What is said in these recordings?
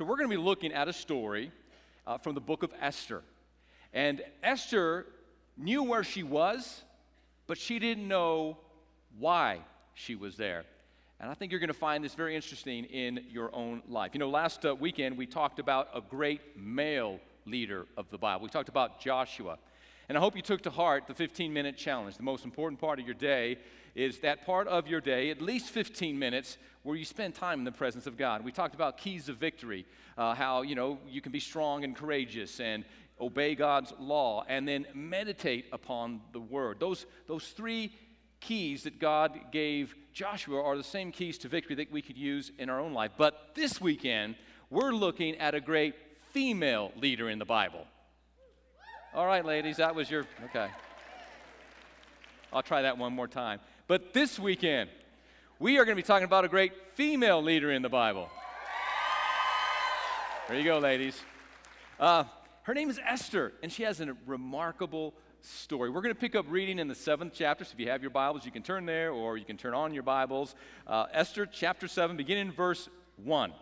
So we're going to be looking at a story from the book of Esther. And Esther knew where she was, but she didn't know why she was there. And I think you're going to find this very interesting in your own life. You know, last weekend we talked about a great male leader of the Bible. We talked about Joshua. And I hope you took to heart the 15-minute challenge. The most important part of your day is that part of your day, at least 15 minutes, where you spend time in the presence of God. We talked about keys of victory, how, you can be strong and courageous and obey God's law and then meditate upon the Word. Those three keys that God gave Joshua are the same keys to victory that we could use in our own life. But this weekend, we're looking at a great female leader in the Bible. All right, ladies, that was your, okay. I'll try that one more time. But this weekend, we are going to be talking about a great female leader in the Bible. There you go, ladies. Her name is Esther, and she has a remarkable story. We're going to pick up reading in the 7th chapter, so if you have your Bibles, you can turn there, or you can turn on your Bibles. Esther chapter 7, beginning in verse 1.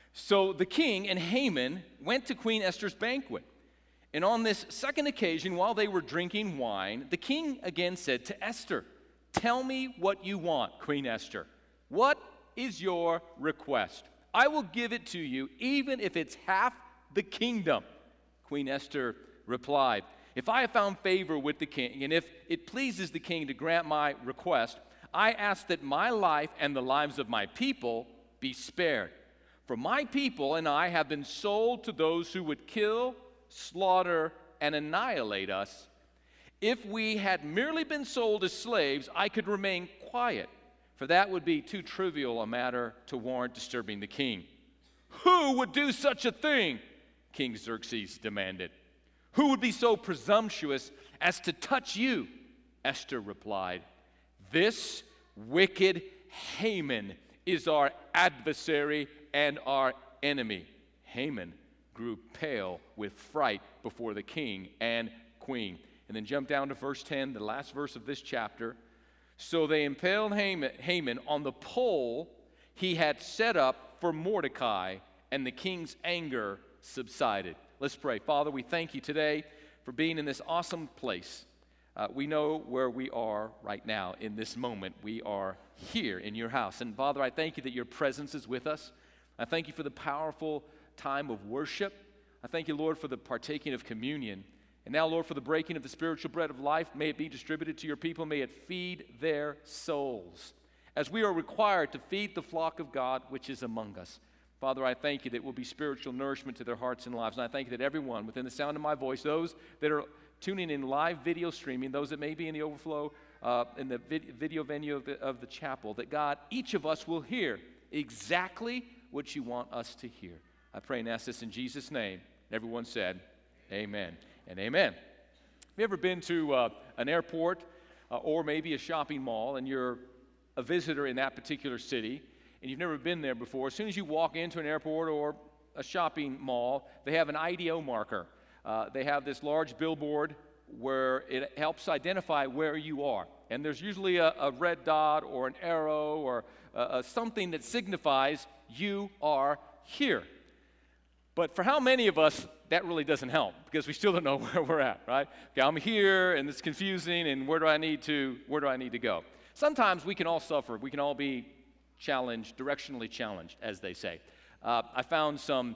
So the king and Haman went to Queen Esther's banquet. And on this second occasion, while they were drinking wine, the king again said to Esther, "Tell me what you want, Queen Esther. What is your request? I will give it to you, even if it's half the kingdom." Queen Esther replied, "If I have found favor with the king, and if it pleases the king to grant my request, I ask that my life and the lives of my people be spared. For my people and I have been sold to those who would kill, slaughter, and annihilate us. If we had merely been sold as slaves, I could remain quiet, for that would be too trivial a matter to warrant disturbing the king." "Who would do such a thing?" King Xerxes demanded. "Who would be so presumptuous as to touch you?" Esther replied. "This wicked Haman is our adversary and our enemy." Haman grew pale with fright before the king and queen. And then jump down to verse 10, the last verse of this chapter. So they impaled Haman on the pole he had set up for Mordecai, and the king's anger subsided. Let's pray. Father, we thank you today for being in this awesome place. We know where we are right now in this moment. We are here in your house. And Father, I thank you that your presence is with us. I thank you for the powerful time of worship. I thank you, Lord, for the partaking of communion. And now, Lord, for the breaking of the spiritual bread of life, may it be distributed to your people. May it feed their souls, as we are required to feed the flock of God which is among us. Father, I thank you that it will be spiritual nourishment to their hearts and lives. And I thank you that everyone within the sound of my voice, those that are tuning in live video streaming, those that may be in the overflow, in the video venue of the chapel, that God, each of us will hear exactly what you want us to hear. I pray and ask this in Jesus' name. Everyone said, amen and amen. Have you ever been to an airport or maybe a shopping mall, and you're a visitor in that particular city, and you've never been there before? As soon as you walk into an airport or a shopping mall, they have an IDO marker. They have this large billboard where it helps identify where you are. And there's usually a red dot or an arrow or something that signifies you are here. But for how many of us, that really doesn't help, because we still don't know where we're at, right? Okay, I'm here, and it's confusing, and where do I need to go? Sometimes we can all suffer. We can all be challenged, directionally challenged, as they say. I found some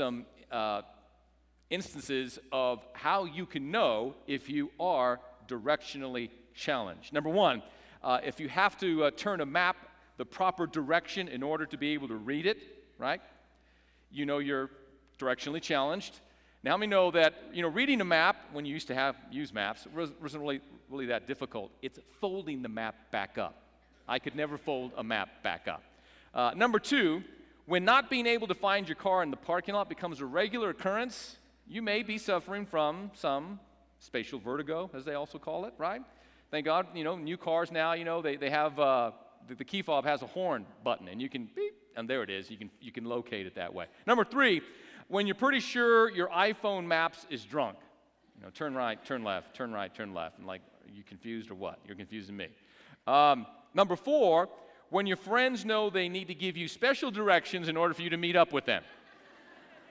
instances of how you can know if you are directionally challenged. Number one, if you have to turn a map the proper direction in order to be able to read it, right? You know you're directionally challenged. Now, we know that, reading a map, when you used to use maps, it wasn't really that difficult. It's folding the map back up. I could never fold a map back up. Number two, when not being able to find your car in the parking lot becomes a regular occurrence, you may be suffering from some spatial vertigo, as they also call it, right? Thank God, new cars now, they have, the key fob has a horn button, and you can beep, and there it is. You can locate it that way. Number three, when you're pretty sure your iPhone Maps is drunk. Turn right, turn left, turn right, turn left. And like, are you confused or what? You're confusing me. Number four, when your friends know they need to give you special directions in order for you to meet up with them.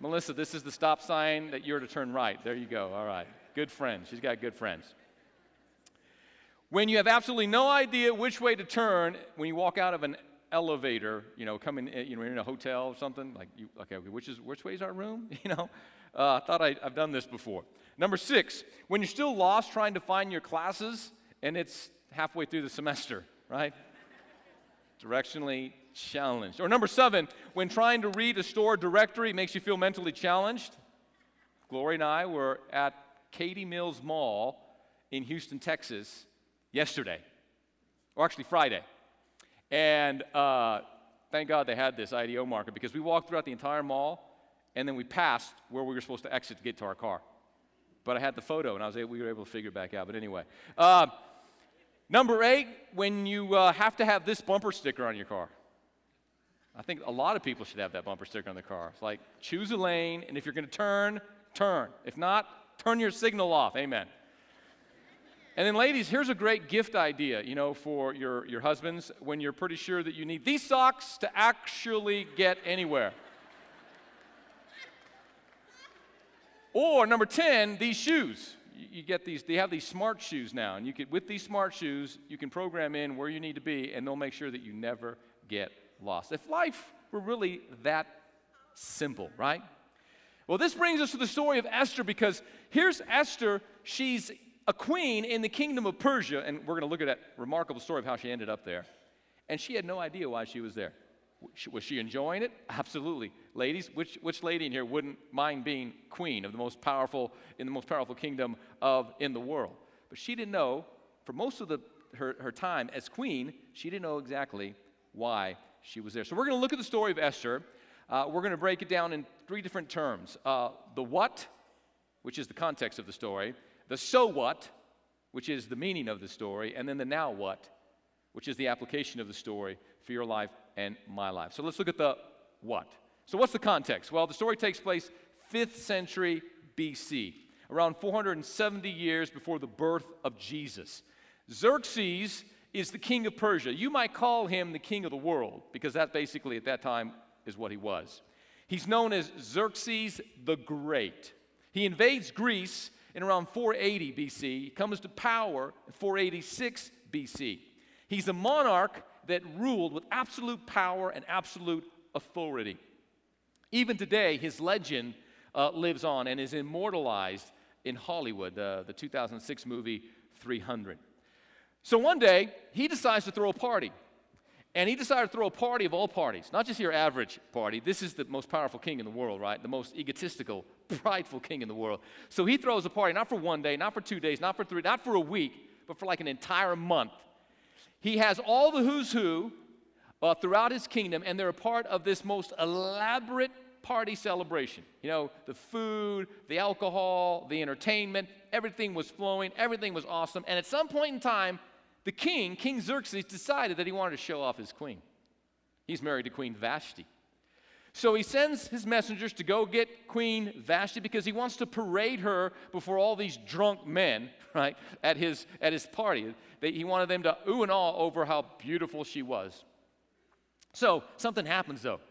Melissa, this is the stop sign that you're to turn right. There you go. All right. Good friends. She's got good friends. When you have absolutely no idea which way to turn, when you walk out of an elevator, coming in, you're in a hotel or something, okay, which way is our room? I thought I've done this before. Number 6, when you're still lost trying to find your classes and it's halfway through the semester, right? Directionally challenged. Or number 7, when trying to read a store directory makes you feel mentally challenged. Gloria and I were at Katy Mills Mall in Houston, Texas yesterday, or actually Friday. And thank God they had this IDO marker, because we walked throughout the entire mall and then we passed where we were supposed to exit to get to our car. But I had the photo and we were able to figure it back out. But anyway. Number 8, when you have to have this bumper sticker on your car. I think a lot of people should have that bumper sticker on their car. It's like, choose a lane, and if you're going to turn, turn. If not, turn your signal off. Amen. And then, ladies, here's a great gift idea, for your husbands when you're pretty sure that you need these socks to actually get anywhere. Or number 10, these shoes. You get these, they have these smart shoes now, and with these smart shoes, you can program in where you need to be, and they'll make sure that you never get lost. If life were really that simple, right? Well, this brings us to the story of Esther, because here's Esther. She's a queen in the kingdom of Persia, and we're going to look at that remarkable story of how she ended up there. And she had no idea why she was there. Was she enjoying it? Absolutely. Ladies, which lady in here wouldn't mind being queen of the most powerful kingdom in the world? But she didn't know, for most of her time as queen, she didn't know exactly why she was there. So we're going to look at the story of Esther. We're going to break it down in 3 different terms. The what, which is the context of the story. The so what, which is the meaning of the story. And then the now what, which is the application of the story for your life and my life. So let's look at the what. So what's the context? Well, the story takes place 5th century BC, around 470 years before the birth of Jesus. Xerxes is the king of Persia. You might call him the king of the world, because that basically at that time is what he was. He's known as Xerxes the Great. He invades Greece in around 480 BC. He comes to power in 486 BC. He's a monarch that ruled with absolute power and absolute authority. Even today, his legend lives on and is immortalized in Hollywood, the 2006 movie 300. So one day, he decides to throw a party. And he decided to throw a party of all parties, not just your average party. This is the most powerful king in the world, right? The most egotistical, prideful king in the world. So he throws a party, not for one day, not for 2 days, not for 3, not for a week, but for like an entire month. He has all the who's who throughout his kingdom, and they're a part of this most elaborate party celebration. The food, the alcohol, the entertainment, everything was flowing, everything was awesome. And at some point in time, the king, King Xerxes, decided that he wanted to show off his queen. He's married to Queen Vashti. So he sends his messengers to go get Queen Vashti, because he wants to parade her before all these drunk men, right, at his party. He wanted them to ooh and ah over how beautiful she was. So something happens, though.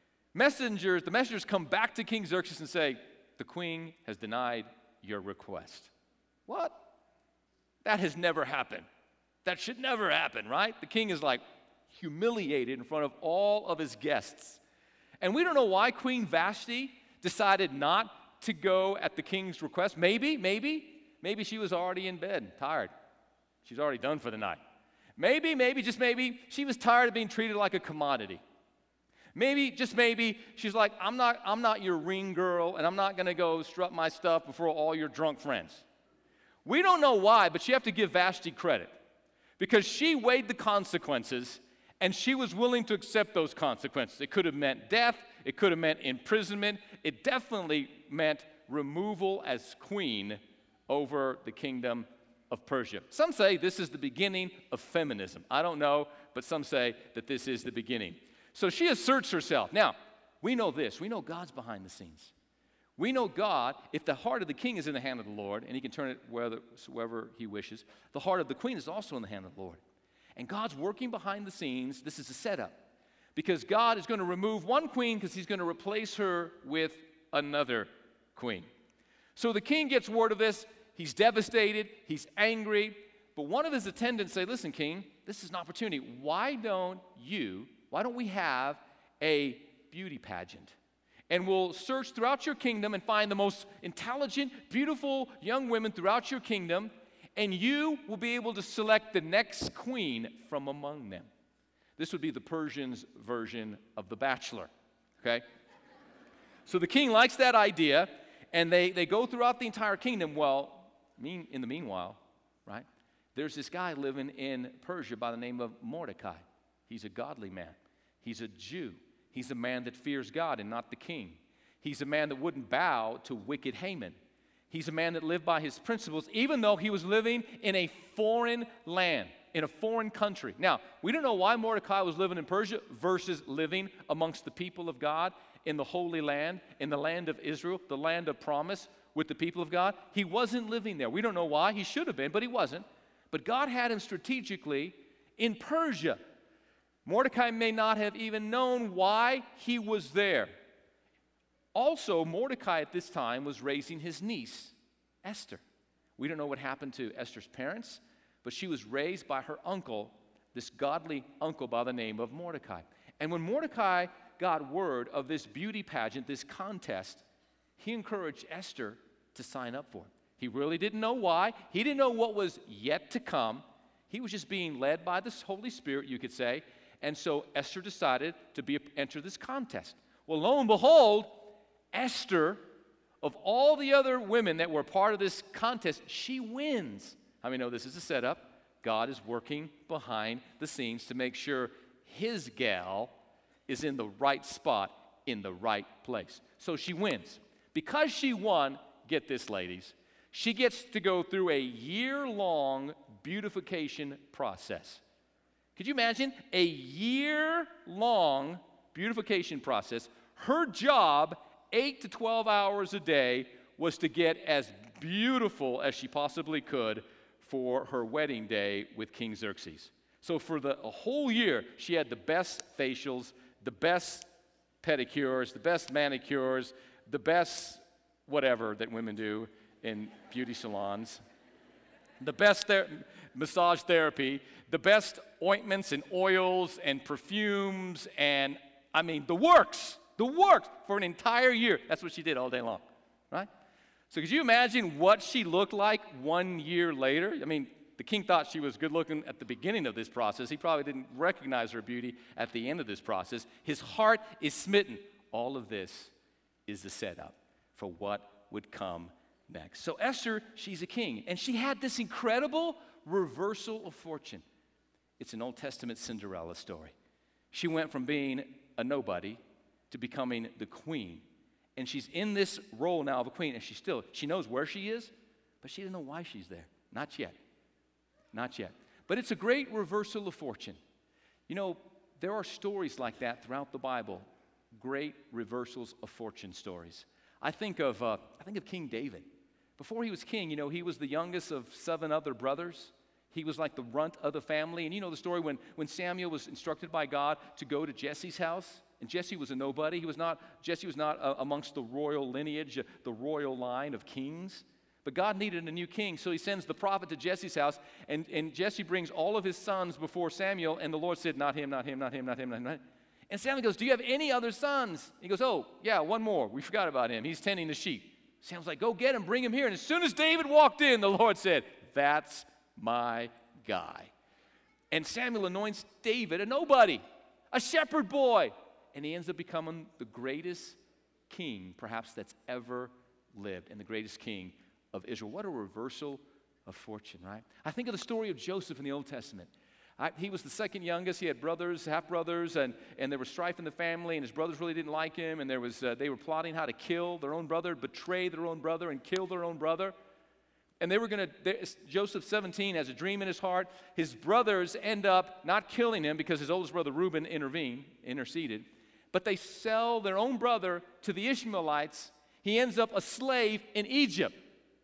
The messengers come back to King Xerxes and say, the queen has denied your request. What? That has never happened. That should never happen, right? The king is like humiliated in front of all of his guests. And we don't know why Queen Vashti decided not to go at the king's request. Maybe she was already in bed, tired. She's already done for the night. Maybe, just maybe, she was tired of being treated like a commodity. Maybe, just maybe, she's like, I'm not your ring girl, and I'm not going to go strut my stuff before all your drunk friends. We don't know why, but you have to give Vashti credit, because she weighed the consequences, and she was willing to accept those consequences. It could have meant death. It could have meant imprisonment. It definitely meant removal as queen over the kingdom of Persia. Some say this is the beginning of feminism. I don't know, but some say that this is the beginning. So she asserts herself. Now, we know this. We know God's behind the scenes. We know God, if the heart of the king is in the hand of the Lord, and he can turn it wherever he wishes, the heart of the queen is also in the hand of the Lord. And God's working behind the scenes. This is a setup. Because God is going to remove one queen because he's going to replace her with another queen. So the king gets word of this. He's devastated. He's angry. But one of his attendants say, listen, king, this is an opportunity. Why don't we have a beauty pageant? And we'll search throughout your kingdom and find the most intelligent, beautiful young women throughout your kingdom, and you will be able to select the next queen from among them. This would be the Persians' version of The Bachelor, okay? So the king likes that idea, and they go throughout the entire kingdom. Well, in the meanwhile, right, there's this guy living in Persia by the name of Mordecai. He's a godly man. He's a Jew. He's a man that fears God and not the king. He's a man that wouldn't bow to wicked Haman. He's a man that lived by his principles, even though he was living in a foreign land, in a foreign country. Now, we don't know why Mordecai was living in Persia versus living amongst the people of God in the Holy Land, in the land of Israel, the land of promise with the people of God. He wasn't living there. We don't know why. He should have been, but he wasn't. But God had him strategically in Persia. Mordecai may not have even known why he was there. Also, Mordecai at this time was raising his niece, Esther. We don't know what happened to Esther's parents, but she was raised by her uncle, this godly uncle by the name of Mordecai. And when Mordecai got word of this beauty pageant, this contest, he encouraged Esther to sign up for it. He really didn't know why. He didn't know what was yet to come. He was just being led by the Holy Spirit, you could say. And so Esther decided to enter this contest. Well, lo and behold, Esther, of all the other women that were part of this contest, she wins. How many know this is a setup? God is working behind the scenes to make sure his gal is in the right spot, in the right place. So she wins. Because she won, get this, ladies, she gets to go through a year-long beautification process. Could you imagine? A year-long beautification process. Her job, 8 to 12 hours a day, was to get as beautiful as she possibly could for her wedding day with King Xerxes. So for a whole year, she had the best facials, the best pedicures, the best manicures, the best whatever that women do in beauty salons, the best massage therapy, the best ointments and oils and perfumes, and I mean the works for an entire year. That's what she did all day long, right? So could you imagine what she looked like 1 year later? I mean, the king thought she was good looking at the beginning of this process. He probably didn't recognize her beauty at the end of this process. His heart is smitten. All of this is the setup for what would come next. So Esther, she's a king, and she had this incredible reversal of fortune. It's an Old Testament Cinderella story. She went from being a nobody to becoming the queen. And she's in this role now of a queen, and she knows where she is, but she doesn't know why she's there. Not yet. Not yet. But it's a great reversal of fortune. You know, there are stories like that throughout the Bible, great reversals of fortune stories. I think of King David. Before he was king, you know, he was the youngest of 7 other brothers. He was like the runt of the family. And you know the story when Samuel was instructed by God to go to Jesse's house. And Jesse was a nobody. Jesse was not amongst the royal lineage, the royal line of kings. But God needed a new king, so he sends the prophet to Jesse's house. And Jesse brings all of his sons before Samuel. And the Lord said, not him, not him, not him, not him, not him. And Samuel goes, do you have any other sons? He goes, oh, yeah, one more. We forgot about him. He's tending the sheep. Samuel's like, go get him, bring him here. And as soon as David walked in, the Lord said, that's my guy. And Samuel anoints David a nobody, a shepherd boy. And he ends up becoming the greatest king, perhaps, that's ever lived, and the greatest king of Israel. What a reversal of fortune, right? I think of the story of Joseph in the Old Testament. He was the second youngest. He had brothers, half-brothers, and there was strife in the family, and his brothers really didn't like him, and they were plotting how to kill their own brother, betray their own brother, and kill their own brother. And Joseph, 17, has a dream in his heart. His brothers end up not killing him because his oldest brother, Reuben, interceded. But they sell their own brother to the Ishmaelites. He ends up a slave in Egypt.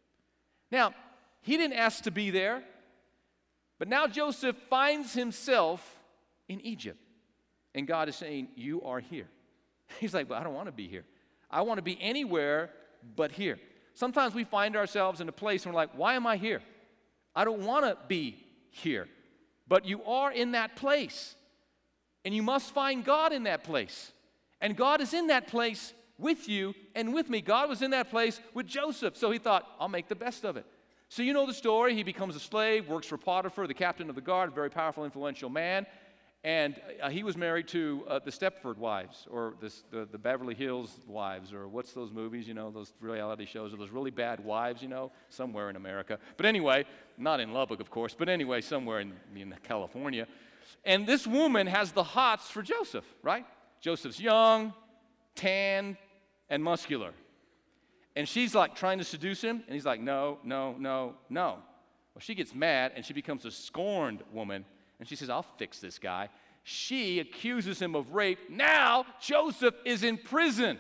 Now, he didn't ask to be there. But now Joseph finds himself in Egypt. And God is saying, you are here. He's like, but I don't want to be here. I want to be anywhere but here. Sometimes we find ourselves in a place and we're like, why am I here? I don't want to be here. But you are in that place. And you must find God in that place. And God is in that place with you and with me. God was in that place with Joseph. So he thought, I'll make the best of it. So you know the story. He becomes a slave, works for Potiphar, the captain of the guard, a very powerful, influential man. And he was married to the Stepford Wives, or the Beverly Hills Wives, or what's those movies, you know, those reality shows, or those really bad wives, you know, somewhere in America. But anyway, not in Lubbock, of course, but anyway, somewhere in California. And this woman has the hots for Joseph, right? Joseph's young, tan, and muscular. And she's like trying to seduce him, and he's like, no, no, no, no. Well, she gets mad, and she becomes a scorned woman. And she says, I'll fix this guy. She accuses him of rape. Now Joseph is in prison.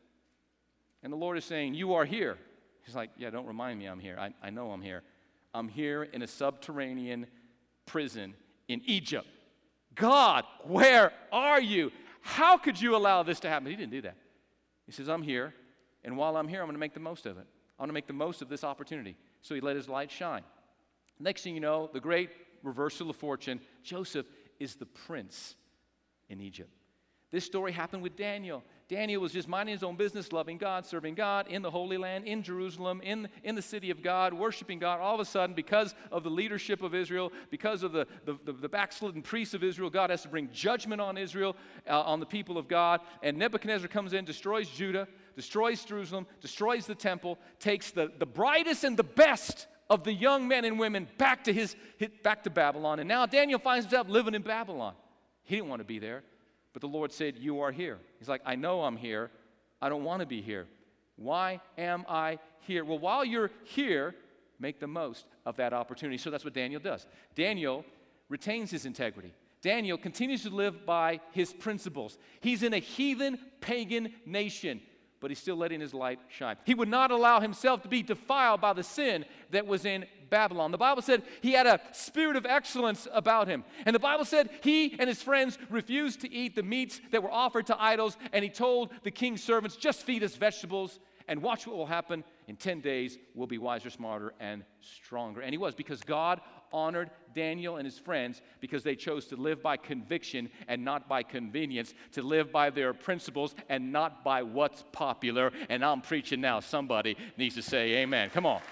And the Lord is saying, you are here. He's like, yeah, don't remind me I'm here. I know I'm here. I'm here in a subterranean prison in Egypt. God, where are you? How could you allow this to happen? He didn't do that. He says, I'm here. And while I'm here, I'm going to make the most of it. I want to make the most of this opportunity. So he let his light shine. Next thing you know, the great reversal of fortune, Joseph is the prince in Egypt. This story happened with Daniel. Daniel was just minding his own business, loving God, serving God in the Holy Land, in Jerusalem, in the city of God, worshiping God. All of a sudden, because of the leadership of Israel, because of the backslidden priests of Israel, God has to bring judgment on Israel, on the people of God. And Nebuchadnezzar comes in, destroys Judah, destroys Jerusalem, destroys the temple, takes the brightest and the best of the young men and women back to Babylon. And now Daniel finds himself living in Babylon. He didn't want to be there, but the Lord said, you are here. He's like, I know I'm here. I don't want to be here. Why am I here? Well, while you're here, make the most of that opportunity. So that's what Daniel does. Daniel retains his integrity. Daniel continues to live by his principles. He's in a heathen, pagan nation, but he's still letting his light shine. He would not allow himself to be defiled by the sin that was in Babylon. The Bible said he had a spirit of excellence about him. And the Bible said he and his friends refused to eat the meats that were offered to idols, and he told the king's servants, just feed us vegetables, and watch what will happen. In 10 days, we'll be wiser, smarter, and stronger. And he was, because God honored Daniel and his friends because they chose to live by conviction and not by convenience, to live by their principles and not by what's popular. And I'm preaching now. Somebody needs to say amen. Come on.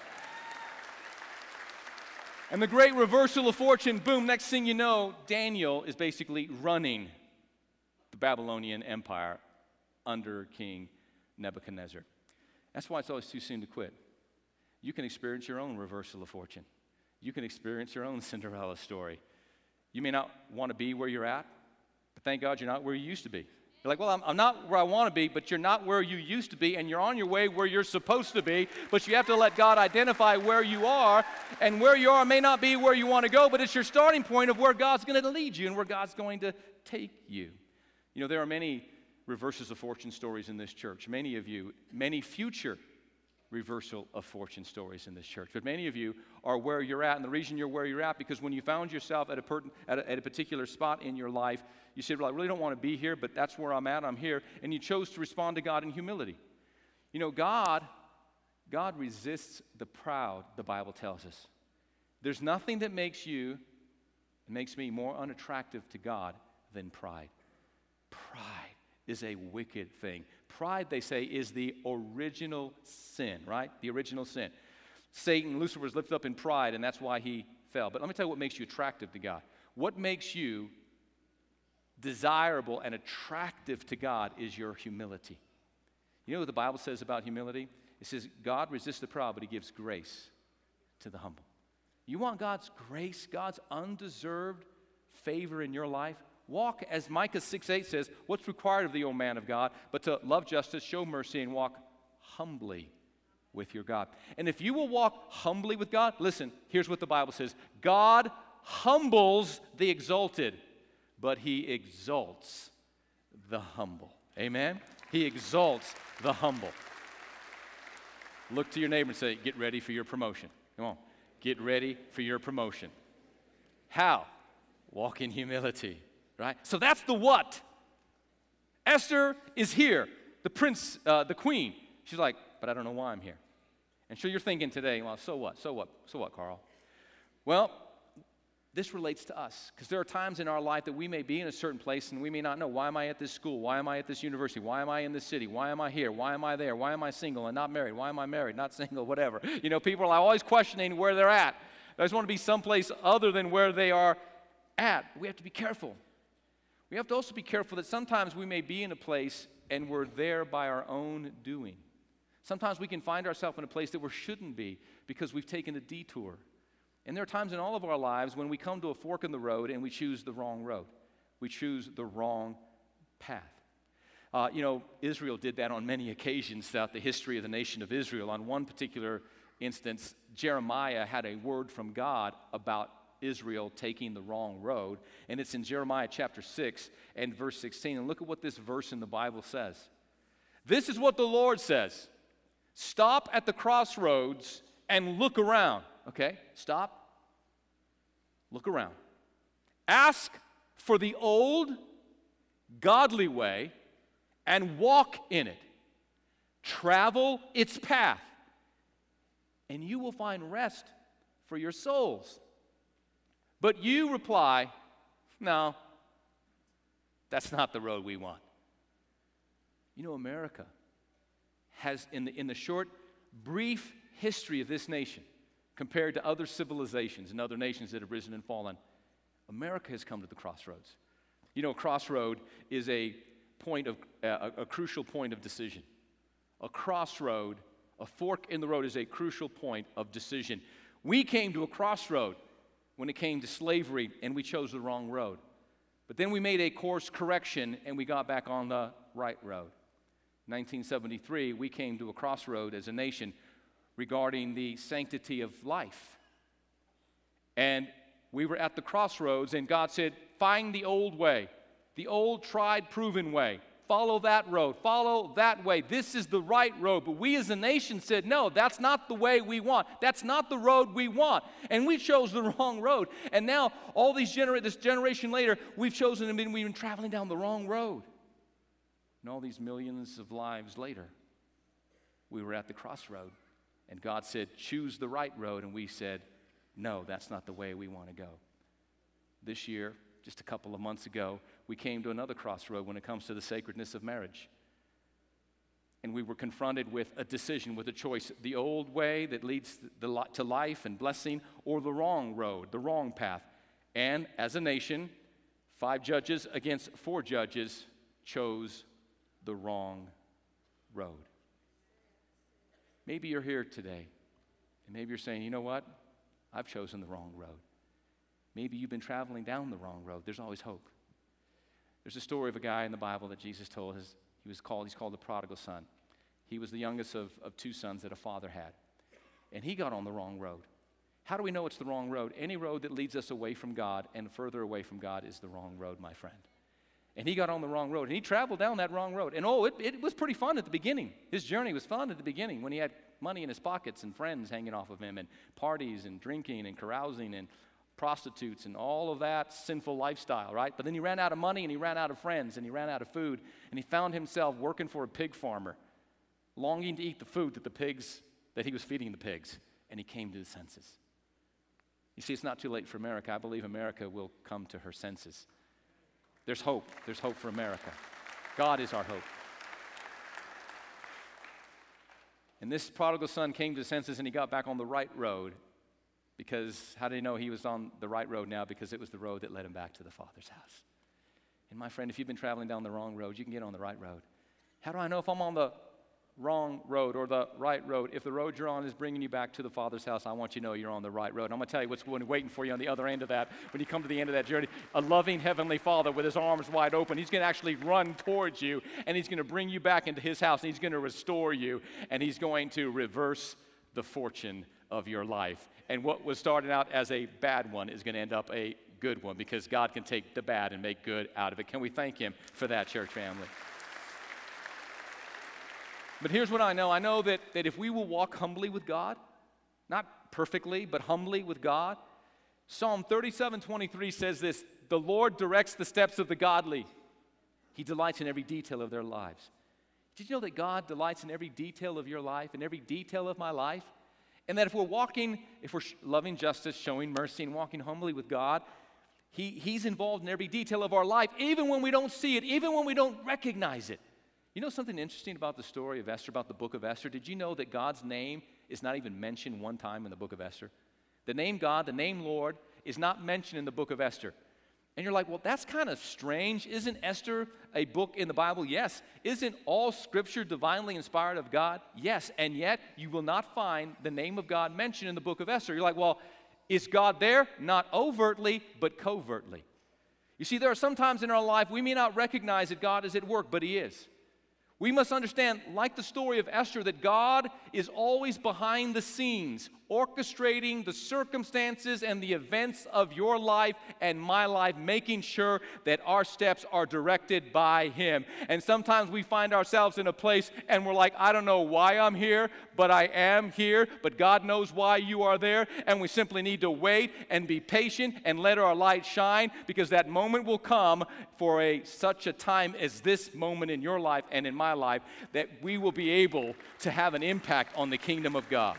And the great reversal of fortune, boom, next thing you know, Daniel is basically running the Babylonian Empire under King Nebuchadnezzar. That's why it's always too soon to quit. You can experience your own reversal of fortune. You can experience your own Cinderella story. You may not want to be where you're at, but thank God you're not where you used to be. You're like, well, I'm not where I want to be, but you're not where you used to be, and you're on your way where you're supposed to be, but you have to let God identify where you are, and where you are may not be where you want to go, but it's your starting point of where God's going to lead you and where God's going to take you. You know, there are many reversals of fortune stories in this church. Many of you, many future reversal of fortune stories in this church. But many of you are where you're at, and the reason you're where you're at because when you found yourself at a particular spot in your life, you said, well, I really don't want to be here, but that's where I'm at, I'm here, and you chose to respond to God in humility. You know, God resists the proud, the Bible tells us. There's nothing that makes me more unattractive to God than pride. Pride is a wicked thing. Pride, they say, is the original sin, right? The original sin. Satan, Lucifer, was lifted up in pride, and that's why he fell. But let me tell you what makes you attractive to God. What makes you desirable and attractive to God is your humility. You know what the Bible says about humility? It says, God resists the proud, but he gives grace to the humble. You want God's grace, God's undeserved favor in your life? Walk, as Micah 6:8 says, what's required of thee, O man of God, but to love justice, show mercy, and walk humbly with your God. And if you will walk humbly with God, listen, here's what the Bible says. God humbles the exalted, but he exalts the humble. Amen? He exalts the humble. Look to your neighbor and say, get ready for your promotion. Come on. Get ready for your promotion. How? Walk in humility. Right? So that's the what. Esther is here. the queen. She's like, but I don't know why I'm here. And so you're thinking today, well, so what? So what? So what, Carl? Well, this relates to us, because there are times in our life that we may be in a certain place and we may not know, why am I at this school? Why am I at this university? Why am I in this city? Why am I here? Why am I there? Why am I single and not married? Why am I married, not single, whatever? You know, people are always questioning where they're at. They just want to be someplace other than where they are at. We have to be careful. We have to also be careful that sometimes we may be in a place and we're there by our own doing. Sometimes we can find ourselves in a place that we shouldn't be because we've taken a detour. And there are times in all of our lives when we come to a fork in the road and we choose the wrong road. We choose the wrong path. Israel did that on many occasions throughout the history of the nation of Israel. On one particular instance, Jeremiah had a word from God about Israel taking the wrong road. And it's in Jeremiah chapter 6 and verse 16. And look at what this verse in the Bible says. This is what the Lord says. Stop at the crossroads and look around. Okay, stop. Look around. Ask for the old, godly way and walk in it. Travel its path, and you will find rest for your souls. But you reply, no, that's not the road we want. You know, America has, in the short, brief history of this nation, compared to other civilizations and other nations that have risen and fallen, America has come to the crossroads. You know, a crossroad is a crucial point of decision. A crossroad, a fork in the road, is a crucial point of decision. We came to a crossroad when it came to slavery, and we chose the wrong road. But then we made a course correction, and we got back on the right road. In 1973, we came to a crossroad as a nation regarding the sanctity of life. And we were at the crossroads, and God said, find the old way, the old tried, proven way. Follow that road. Follow that way. This is the right road. But we as a nation said, no, that's not the way we want. That's not the road we want. And we chose the wrong road. And now, all this generation later, we've been traveling down the wrong road. And all these millions of lives later, we were at the crossroad. And God said, choose the right road. And we said, no, that's not the way we want to go. This year, just a couple of months ago, we came to another crossroad when it comes to the sacredness of marriage. And we were confronted with a decision, with a choice: the old way that leads to life and blessing, or the wrong road, the wrong path. And as a nation, 5 judges against 4 judges chose the wrong road. Maybe you're here today, and maybe you're saying, you know what? I've chosen the wrong road. Maybe you've been traveling down the wrong road. There's always hope. There's a story of a guy in the Bible that Jesus told. He's called the prodigal son. He was the youngest of 2 sons that a father had. And he got on the wrong road. How do we know it's the wrong road? Any road that leads us away from God and further away from God is the wrong road, my friend. And he got on the wrong road, and he traveled down that wrong road. And it was pretty fun at the beginning. His journey was fun at the beginning when he had money in his pockets and friends hanging off of him, and parties and drinking and carousing and prostitutes and all of that sinful lifestyle, right? But then he ran out of money, and he ran out of friends, and he ran out of food, and he found himself working for a pig farmer, longing to eat the food that he was feeding the pigs, and he came to his senses. You see, it's not too late for America. I believe America will come to her senses. There's hope. There's hope for America. God is our hope. And this prodigal son came to his senses, and he got back on the right road. Because how did he know he was on the right road now? Because it was the road that led him back to the Father's house. And my friend, if you've been traveling down the wrong road, you can get on the right road. How do I know if I'm on the wrong road or the right road? If the road you're on is bringing you back to the Father's house, I want you to know you're on the right road. I'm going to tell you what's waiting for you on the other end of that. When you come to the end of that journey, a loving Heavenly Father with His arms wide open, He's going to actually run towards you, and He's going to bring you back into His house, and He's going to restore you, and He's going to reverse the fortune of your life. And what was started out as a bad one is going to end up a good one, because God can take the bad and make good out of it. Can we thank Him for that, church family? But here's what I know. I know that if we will walk humbly with God, not perfectly, but humbly with God, Psalm 37:23 says this: the Lord directs the steps of the godly. He delights in every detail of their lives. Did you know that God delights in every detail of your life, in every detail of my life? And that if we're loving justice, showing mercy, and walking humbly with God, He's involved in every detail of our life, even when we don't see it, even when we don't recognize it. You know something interesting about the story of Esther, about the book of Esther? Did you know that God's name is not even mentioned one time in the book of Esther? The name God, the name Lord, is not mentioned in the book of Esther. And you're like, well, that's kind of strange. Isn't Esther a book in the Bible? Yes. Isn't all Scripture divinely inspired of God? Yes. And yet, you will not find the name of God mentioned in the book of Esther. You're like, well, is God there? Not overtly, but covertly. You see, there are some times in our life we may not recognize that God is at work, but He is. We must understand, like the story of Esther, that God is always behind the scenes, orchestrating the circumstances and the events of your life and my life, making sure that our steps are directed by Him. And sometimes we find ourselves in a place and we're like, I don't know why I'm here, but I am here, but God knows why you are there, and we simply need to wait and be patient and let our light shine, because that moment will come for such a time as this moment in your life and in my life, that we will be able to have an impact on the kingdom of God.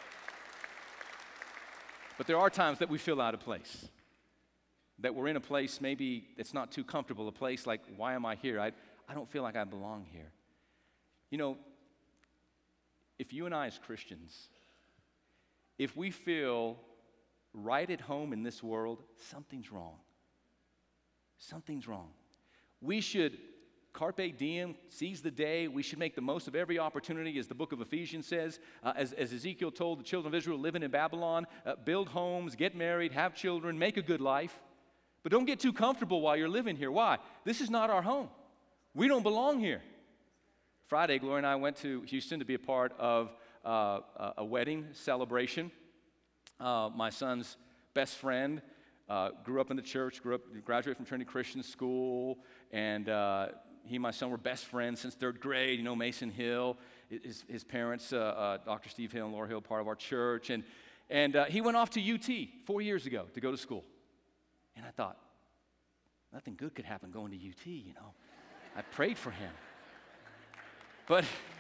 But there are times that we feel out of place, that we're in a place maybe that's not too comfortable, a place like, why am I here? I don't feel like I belong here. You know, if you and I as Christians, if we feel right at home in this world, something's wrong. Something's wrong. We should carpe diem, seize the day. We should make the most of every opportunity, as the book of Ephesians says. As Ezekiel told the children of Israel living in Babylon, build homes, get married, have children, make a good life. But don't get too comfortable while you're living here. Why? This is not our home. We don't belong here. Friday, Gloria and I went to Houston to be a part of a wedding celebration. My son's best friend grew up in the church, graduated from Trinity Christian School, and he and my son were best friends since third grade. You know, Mason Hill, his parents, Dr. Steve Hill and Laura Hill, part of our church. And he went off to UT 4 years ago to go to school. And I thought, nothing good could happen going to UT, you know. I prayed for him. But,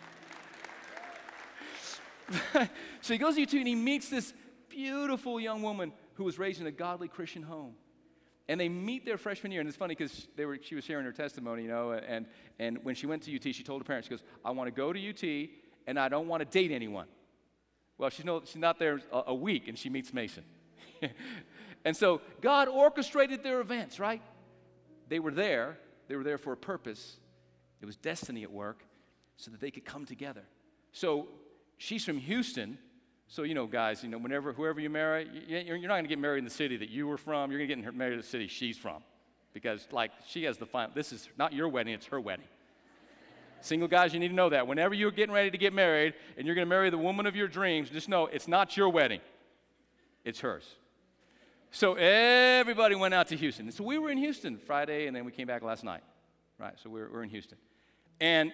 so he goes to UT and he meets this beautiful young woman who was raised in a godly Christian home. And they meet their freshman year, and it's funny because she was sharing her testimony, you know, and when she went to UT, she told her parents, she goes, I want to go to UT, and I don't want to date anyone. Well, she's not there a week, and she meets Mason. And so God orchestrated their events, right? They were there for a purpose. It was destiny at work, so that they could come together. So she's from Houston. So, you know, guys, you know, whoever you marry, you're not going to get married in the city that you were from. You're going to get married in the city she's from. Because, like, she has the final, this is not your wedding, it's her wedding. Single guys, you need to know that. Whenever you're getting ready to get married and you're going to marry the woman of your dreams, just know it's not your wedding. It's hers. So everybody went out to Houston. And so we were in Houston Friday, and then we came back last night. Right, so we're in Houston. And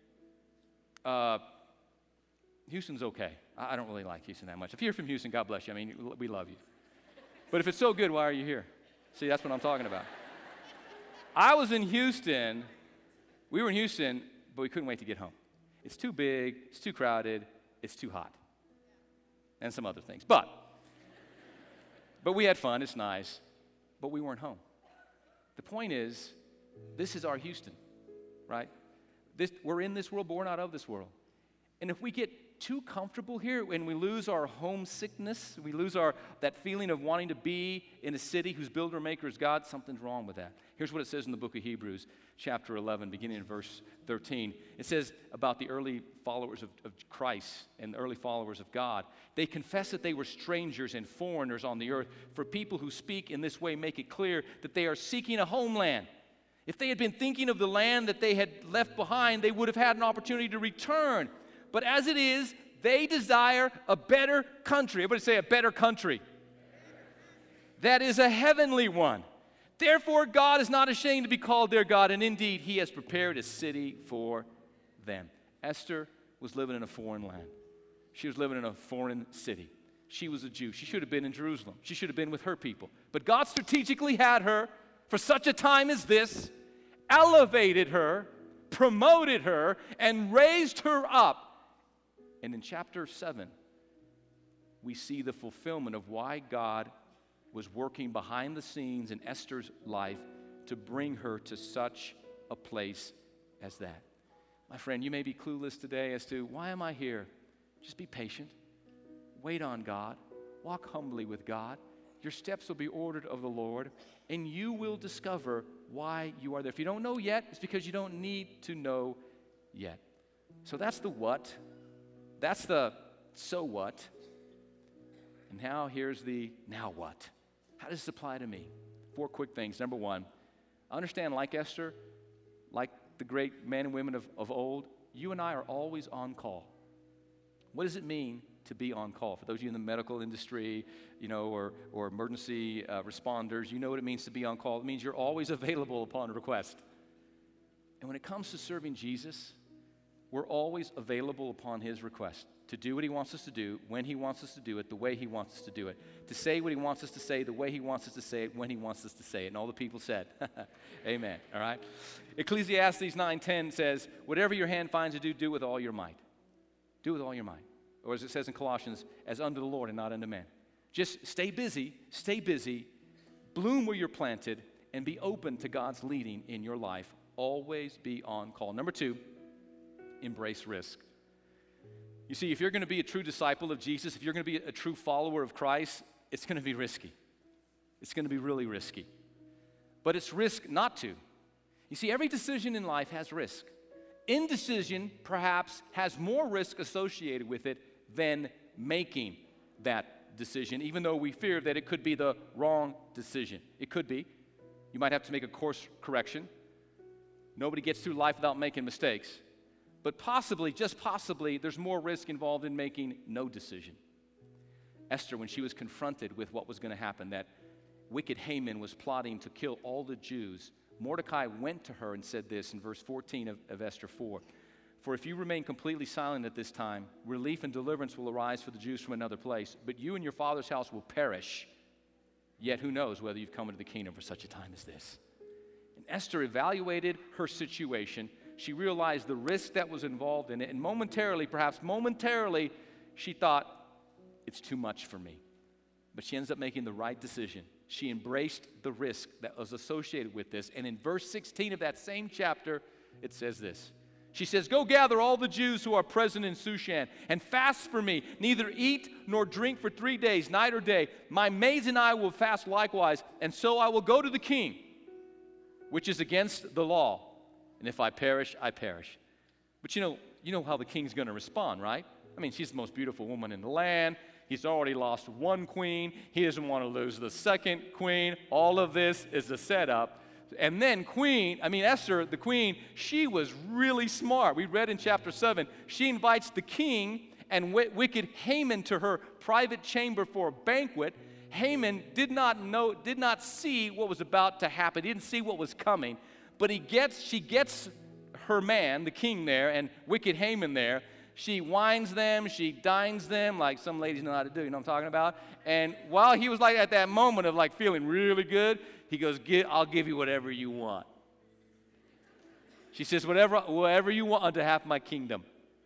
Houston's okay. I don't really like Houston that much. If you're from Houston, God bless you. I mean, we love you. But if it's so good, why are you here? See, that's what I'm talking about. I was in Houston. We were in Houston, but we couldn't wait to get home. It's too big. It's too crowded. It's too hot. And some other things. But we had fun. It's nice. But we weren't home. The point is, this is our Houston, right? We're in this world, but we're not of this world. And if we get too comfortable here and we lose our homesickness, we lose that feeling of wanting to be in a city whose builder and maker is God, something's wrong with that. Here's what it says in the book of Hebrews, chapter 11, beginning in verse 13. It says about the early followers of Christ and the early followers of God. They confess that they were strangers and foreigners on the earth. For people who speak in this way make it clear that they are seeking a homeland. If they had been thinking of the land that they had left behind, they would have had an opportunity to return. But as it is, they desire a better country. Everybody say a better country. That is a heavenly one. Therefore, God is not ashamed to be called their God, and indeed, He has prepared a city for them. Esther was living in a foreign land. She was living in a foreign city. She was a Jew. She should have been in Jerusalem. She should have been with her people. But God strategically had her for such a time as this, elevated her, promoted her and raised her up. And in chapter 7, we see the fulfillment of why God was working behind the scenes in Esther's life to bring her to such a place as that. My friend, you may be clueless today as to, why am I here? Just be patient. Wait on God. Walk humbly with God. Your steps will be ordered of the Lord, and you will discover why you are there. If you don't know yet, it's because you don't need to know yet. So that's the what. That's the so what. And now here's the now what. How does this apply to me? 4 quick things. Number 1, understand, like Esther, like the great men and women of old, you and I are always on call. What does it mean to be on call? For those of you in the medical industry, or emergency responders, you know what it means to be on call. It means you're always available upon request. And when it comes to serving Jesus, we're always available upon his request to do what he wants us to do, when he wants us to do it, the way he wants us to do it, to say what he wants us to say, the way he wants us to say it, when he wants us to say it. And all the people said, amen, all right? Ecclesiastes 9:10 says, whatever your hand finds to do, do with all your might. Do with all your might. Or as it says in Colossians, as unto the Lord and not unto man. Just stay busy, bloom where you're planted, and be open to God's leading in your life. Always be on call. Number 2, embrace risk. You see, if you're going to be a true disciple of Jesus, if you're going to be a true follower of Christ, it's going to be risky. It's going to be really risky. But it's risk not to. You see, every decision in life has risk. Indecision, perhaps, has more risk associated with it than making that decision, even though we fear that it could be the wrong decision. It could be. You might have to make a course correction. Nobody gets through life without making mistakes. But possibly, just possibly, there's more risk involved in making no decision. Esther, when she was confronted with what was going to happen, that wicked Haman was plotting to kill all the Jews, Mordecai went to her and said this in verse 14 of Esther 4. For if you remain completely silent at this time, relief and deliverance will arise for the Jews from another place, but you and your father's house will perish. Yet who knows whether you've come into the kingdom for such a time as this. And Esther evaluated her situation. She realized the risk that was involved in it, and perhaps momentarily, she thought, it's too much for me. But she ends up making the right decision. She embraced the risk that was associated with this. And in verse 16 of that same chapter, it says this. She says, go gather all the Jews who are present in Shushan and fast for me. Neither eat nor drink for 3 days, night or day. My maids and I will fast likewise, and so I will go to the king, which is against the law. And if I perish, I perish. But you know how the king's going to respond, right? I mean, she's the most beautiful woman in the land. He's already lost one queen. He doesn't want to lose the second queen. All of this is a setup. And then Esther, the queen, she was really smart. We read in chapter 7, she invites the king and wicked Haman to her private chamber for a banquet. Haman did not see what was about to happen. He didn't see what was coming. But she gets her man, the king there, and wicked Haman there. She wines them, she dines them, like some ladies know how to do, you know what I'm talking about? And while he was at that moment of feeling really good, he goes, I'll give you whatever you want. She says, whatever you want unto half my kingdom.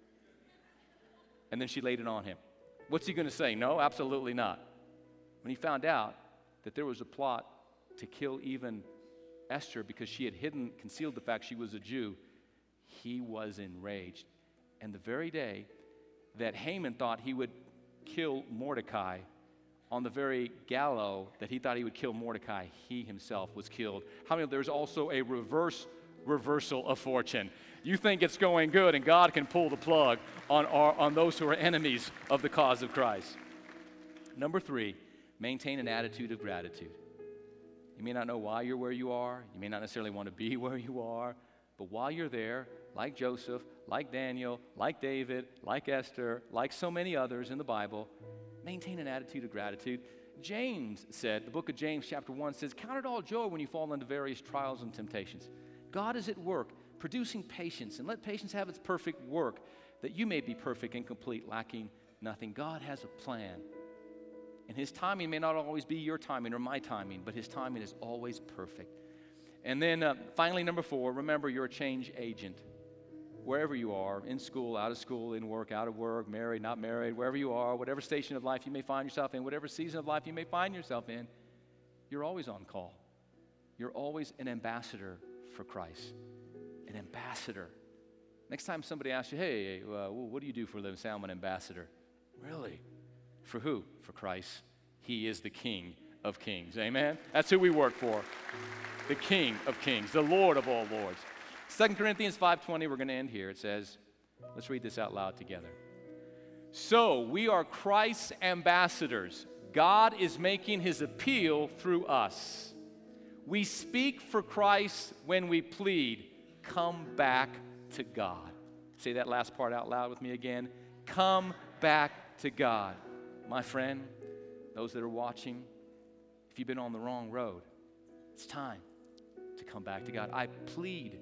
And then she laid it on him. What's he going to say? No, absolutely not. When he found out that there was a plot to kill even Esther because she had concealed the fact she was a Jew, he was enraged. And the very day that Haman thought he would kill Mordecai, on the very gallows that he thought he would kill Mordecai, he himself was killed. How many? There's also a reversal of fortune. You think it's going good, and God can pull the plug on those who are enemies of the cause of Christ. Number 3, maintain an attitude of gratitude. You may not know why you're where you are. You may not necessarily want to be where you are. But while you're there, like Joseph, like Daniel, like David, like Esther, like so many others in the Bible, maintain an attitude of gratitude. James said, the book of James chapter 1 says, count it all joy when you fall into various trials and temptations. God is at work, producing patience, and let patience have its perfect work, that you may be perfect and complete, lacking nothing. God has a plan. And his timing may not always be your timing or my timing, but his timing is always perfect. And then finally, number 4, remember you're a change agent. wherever you are, in school, out of school, in work, out of work, married, not married, wherever you are, whatever station of life you may find yourself in, whatever season of life you may find yourself in, you're always on call. You're always an ambassador for Christ. An ambassador. Next time somebody asks you, hey, what do you do for a living? Say, I'm an ambassador. Really? For who? For Christ. He is the King of Kings. Amen? That's who we work for. The King of Kings, the Lord of all lords. 2 Corinthians 5:20, we're going to end here. It says, let's read this out loud together. So we are Christ's ambassadors. God is making his appeal through us. We speak for Christ when we plead, come back to God. Say that last part out loud with me again. Come back to God. My friend, those that are watching, if you've been on the wrong road, it's time to come back to God. I plead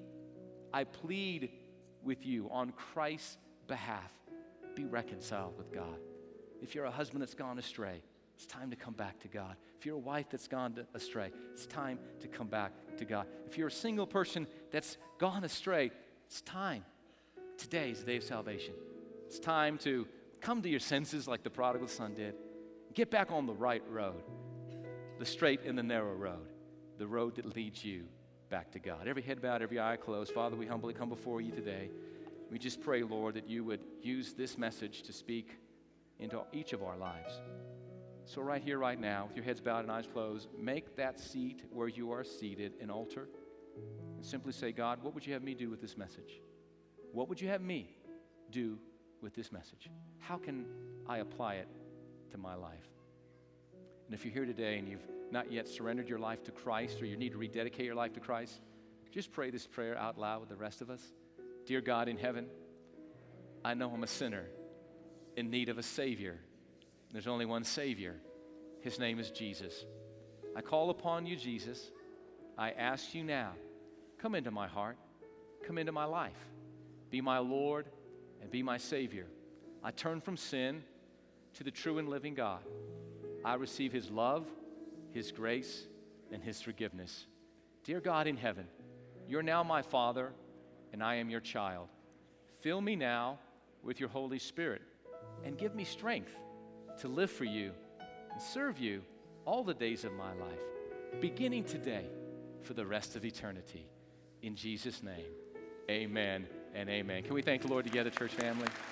with you on Christ's behalf. Be reconciled with God. If you're a husband that's gone astray, it's time to come back to God. If you're a wife that's gone astray, it's time to come back to God. If you're a single person that's gone astray, it's time. Today is the day of salvation. It's time to come to your senses like the prodigal son did. Get back on the right road, the straight and the narrow road, the road that leads you back to God. Every head bowed, every eye closed. Father, we humbly come before you today. We just pray, Lord, that you would use this message to speak into each of our lives. So right here, right now, with your heads bowed and eyes closed, make that seat where you are seated an altar and simply say, God, what would you have me do with this message? What would you have me do with this message? How can I apply it to my life? And if you're here today and you've not yet surrendered your life to Christ, or you need to rededicate your life to Christ, just pray this prayer out loud with the rest of us. Dear God in heaven, I know I'm a sinner in need of a Savior. There's only one Savior. His name is Jesus. I call upon you, Jesus. I ask you now, come into my heart, come into my life. Be my Lord and be my Savior. I turn from sin to the true and living God. I receive his love, his grace, and his forgiveness. Dear God in heaven, you're now my Father, and I am your child. Fill me now with your Holy Spirit, and give me strength to live for you and serve you all the days of my life, beginning today for the rest of eternity. In Jesus' name, amen and amen. Can we thank the Lord together, church family?